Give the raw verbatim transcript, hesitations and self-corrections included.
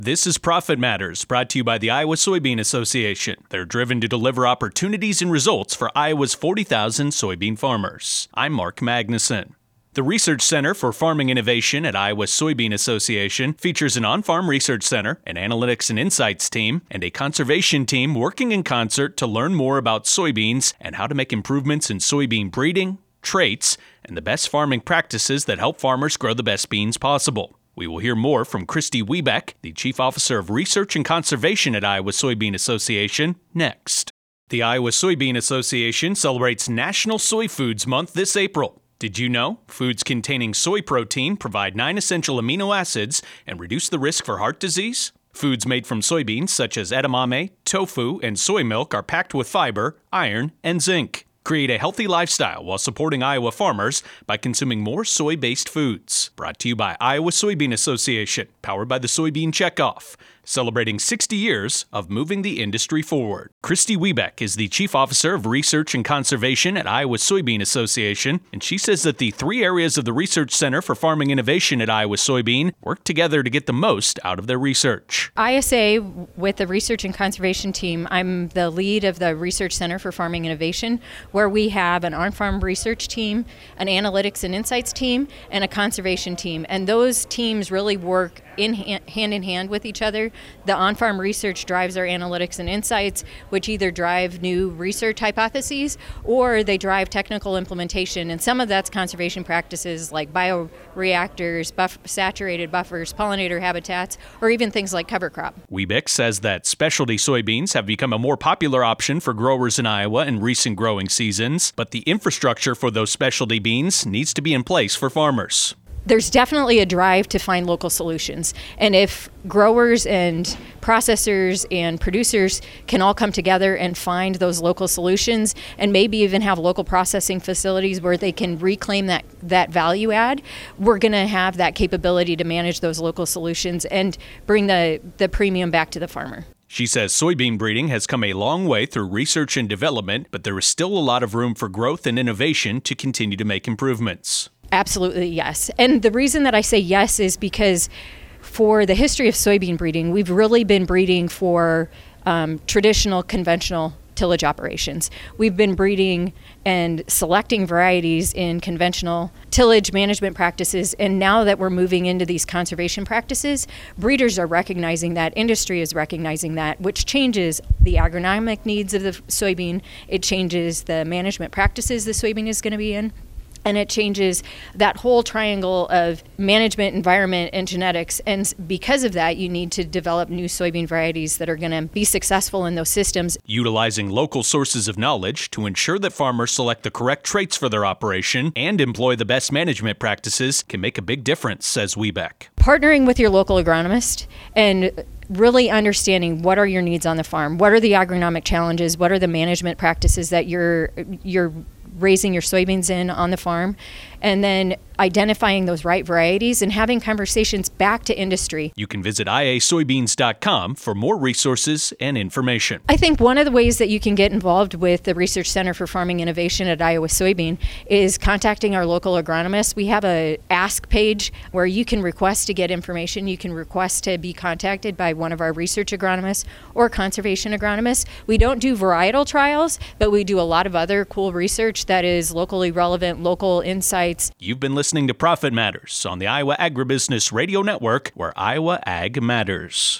This is Profit Matters, brought to you by the Iowa Soybean Association. They're driven to deliver opportunities and results for Iowa's forty thousand soybean farmers. I'm Mark Magnuson. The Research Center for Farming Innovation at Iowa Soybean Association features an on-farm research center, an analytics and insights team, and a conservation team working in concert to learn more about soybeans and how to make improvements in soybean breeding, traits, and the best farming practices that help farmers grow the best beans possible. We will hear more from Christy Wiebeck, the Chief Officer of Research and Conservation at Iowa Soybean Association, next. The Iowa Soybean Association celebrates National Soy Foods Month this April. Did you know? Foods containing soy protein provide nine essential amino acids and reduce the risk for heart disease. Foods made from soybeans such as edamame, tofu, and soy milk are packed with fiber, iron, and zinc. Create a healthy lifestyle while supporting Iowa farmers by consuming more soy-based foods. Brought to you by Iowa Soybean Association, powered by the Soybean Checkoff, celebrating sixty years of moving the industry forward. Christy Wiebeck is the Chief Officer of Research and Conservation at Iowa Soybean Association, and she says that the three areas of the Research Center for Farming Innovation at Iowa Soybean work together to get the most out of their research. I S A, with the Research and Conservation team, I'm the lead of the Research Center for Farming Innovation, where we have an on-farm research team, an analytics and insights team, and a conservation team. And those teams really work in hand, hand in hand with each other. The on-farm research drives our analytics and insights, which either drive new research hypotheses or they drive technical implementation. And some of that's conservation practices like bioreactors, buff- saturated buffers, pollinator habitats, or even things like cover crop. Wiebeck says that specialty soybeans have become a more popular option for growers in Iowa in recent growing seasons, but the infrastructure for those specialty beans needs to be in place for farmers. There's definitely a drive to find local solutions. And if growers and processors and producers can all come together and find those local solutions and maybe even have local processing facilities where they can reclaim that, that value add, we're going to have that capability to manage those local solutions and bring the, the premium back to the farmer. She says soybean breeding has come a long way through research and development, but there is still a lot of room for growth and innovation to continue to make improvements. Absolutely, yes. And the reason that I say yes is because for the history of soybean breeding, we've really been breeding for um, traditional, conventional tillage operations. We've been breeding and selecting varieties in conventional tillage management practices, and now that we're moving into these conservation practices, breeders are recognizing that, industry is recognizing that, which changes the agronomic needs of the soybean, it changes the management practices the soybean is going to be in. And it changes that whole triangle of management, environment, and genetics. And because of that, you need to develop new soybean varieties that are going to be successful in those systems. Utilizing local sources of knowledge to ensure that farmers select the correct traits for their operation and employ the best management practices can make a big difference, says Wiebeck. Partnering with your local agronomist and really understanding what are your needs on the farm, what are the agronomic challenges, what are the management practices that you're you're raising your soybeans in on the farm, and then identifying those right varieties and having conversations back to industry. You can visit I A soybeans dot com for more resources and information. I think one of the ways that you can get involved with the Research Center for Farming Innovation at Iowa Soybean is contacting our local agronomists. We have a ask page where you can request to get information. You can request to be contacted by one of our research agronomists or conservation agronomists. We don't do varietal trials, but we do a lot of other cool research that is locally relevant, local insights. You've been listening to Profit Matters on the Iowa Agribusiness Radio Network, where Iowa Ag matters.